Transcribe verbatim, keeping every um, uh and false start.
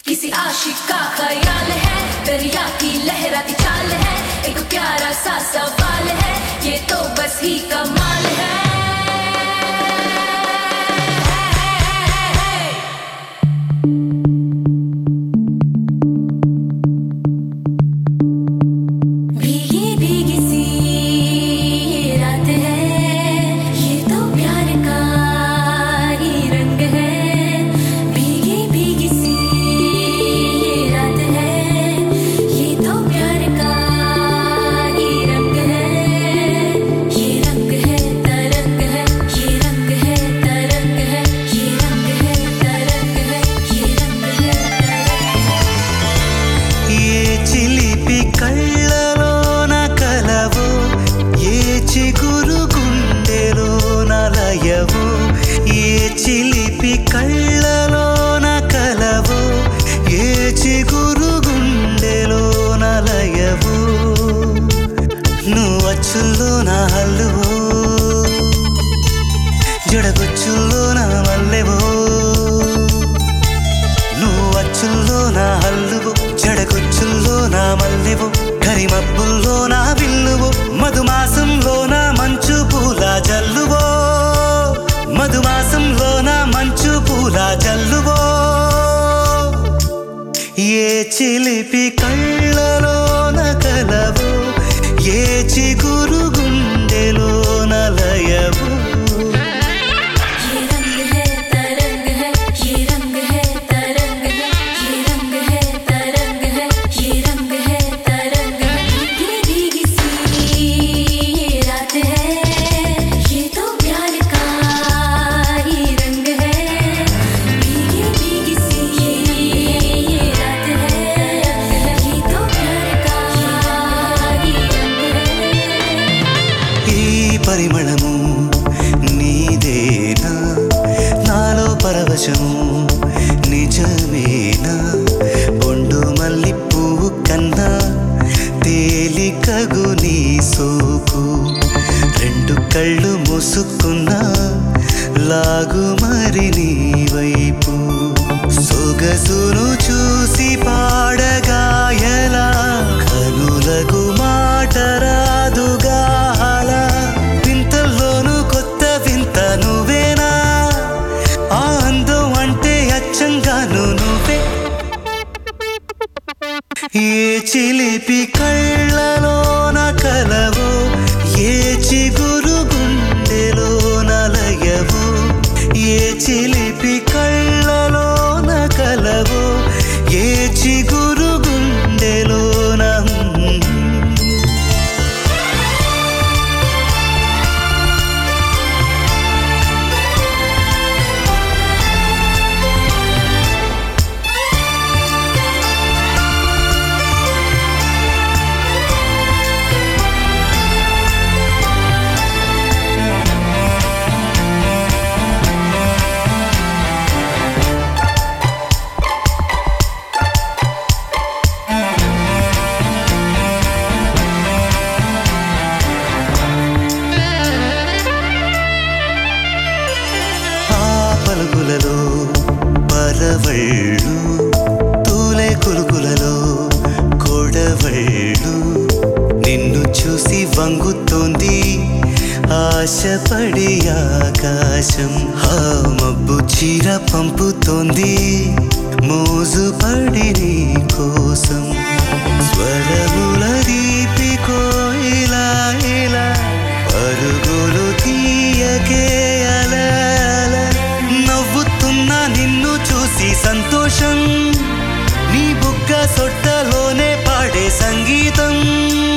किसी आशिक का ख्याल है, दरिया की लहराती चाल है, एक प्यारा सा सवाल है, ये तो बस ही कमाल है। भीगी भीगी सी ये रात है, ये तो प्यार का ही रंग है। भीगी भीगी सी ये रात है, ये तो प्यार का ही रंग है। ये रंग है तरंग है, ये रंग है तरंग है, ये रंग है तरंग है, ये रंग है तरंग। ये चिलिपि कళ్ళలోన కలవు, ఏ చిగురు గుండెలోన లయవు. ఏ చిలిపి కళ్ళలోన కలవు, ఏ చిగురు గుండెలోన లయవు. నువ్వు అచ్చుల్లోన హల్లువో, జడగొచ్చుల్లోన మల్లెవో. నువ్వు అచ్చుల్లో నా హల్లువు, జడగొచ్చుల్లో నా మల్లెవు. కరిమబ్బుల్లో నా విల్లువు, మధుమాసంలో నా మంచు పూల జల్లువో. మధుమాసంలో నా మంచు పూల జల్లువో. ఏ చిలిపి కళ్ళలోన కలవు, ఏ చిగురు గుండెలోన లయవు. ये रंग है तरंग है, ये रंग है तरंग है, ये रंग है तरंग है, ये रंग है तरंग है। भीगी भीगी सी ये रात है, ये तो प्यार का ही रंग है। भीगी भीगी सी ये रात है, ये तो प्यार का ही रंग है। ఈ పరిమళము నీదేనా, నాలో పరవశము నిజమేనా. బొండు మల్లి పువ్వు కన్నా తేలికగు నీ సోకు. రెండు కళ్ళు మూసుకున్నా లాగు మరి నీ వైపు. సొగసును చూసి పాడగాయలా, కనులకు మాట రాదుగాలా. వింతల్లోనూ కొత్త వింత నువ్వేనా, ఆ అందం అంటే అచ్చంగాను నువ్వే. ఏ చిలిపి కళ్ళలోన కలవు, ఏ చిగురు గుండెలోన లయవు. ఏ చిలిపి కళ్ళలోన కలవు, ఏ చిగురు గుండెలోన. పలుకులలో పరవళ్ళు, తూలే కులుకులలో కొడవళ్ళు. నిన్ను చూసి వంగుతోంది ఆశపడి ఆకాశం. ఆ మబ్బు చీర పంపుతోంది మోజుపడి నీ కోసం. స్వరముల దీపి కోయిలా ఇలా పరుగులు తీయకే అలా అలా. నవ్వుతున్నా నిన్ను చూసి సంతోషం, నీ బుగ్గ సొట్టలోనే పాడే సంగీతం.